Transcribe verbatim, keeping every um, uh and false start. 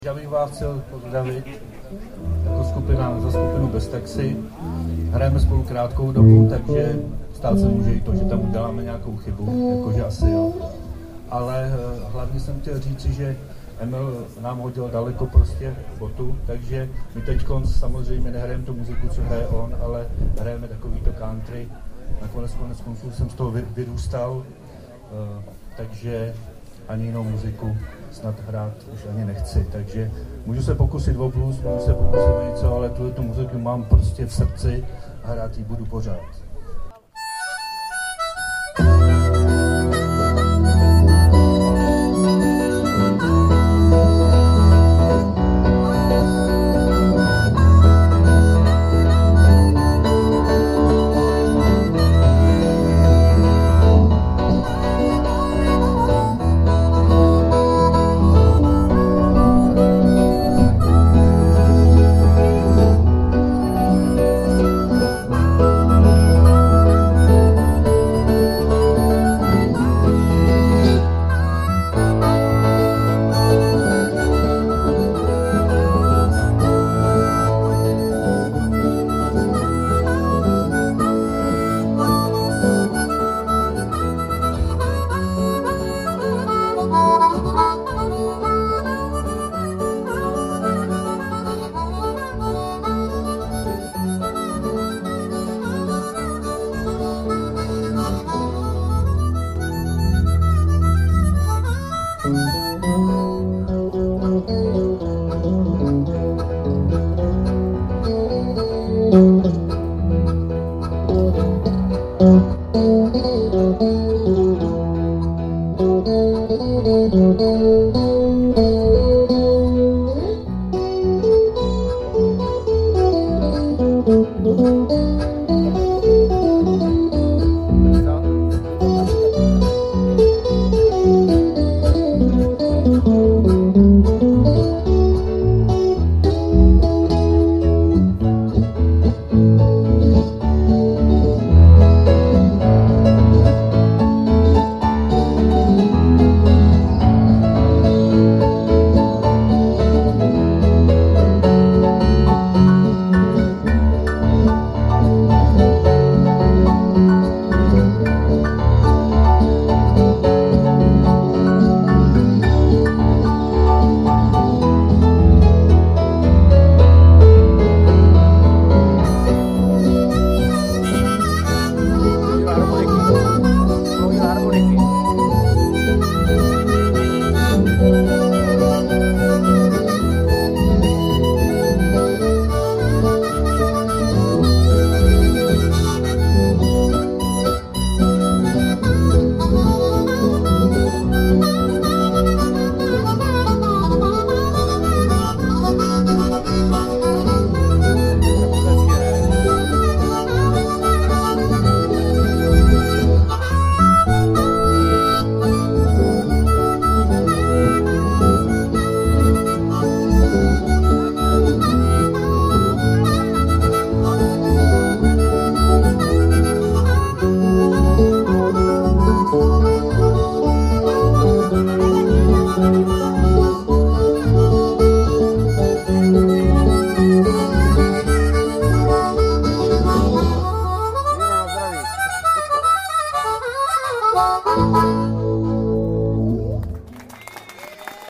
Já bych vás chtěl pozdravit jako skupina, za skupinu Bez Taxi. Hrajeme spolu krátkou dobu, takže stát se může i to, že tam uděláme nějakou chybu, jakože asi jo. Ale hlavně jsem chtěl říci, že Emil nám hodil daleko prostě botu, takže my teď samozřejmě nehrajeme tu muziku, co hraje on, ale hrajeme takovýto country. Nakonec konec konců jsem z toho vyrůstal, takže ani jinou muziku snad hrát už ani nechci, takže můžu se pokusit o blues, můžu se pokusit o něco, ale tuhle tu muziku mám prostě v srdci a hrát ji budu pořád.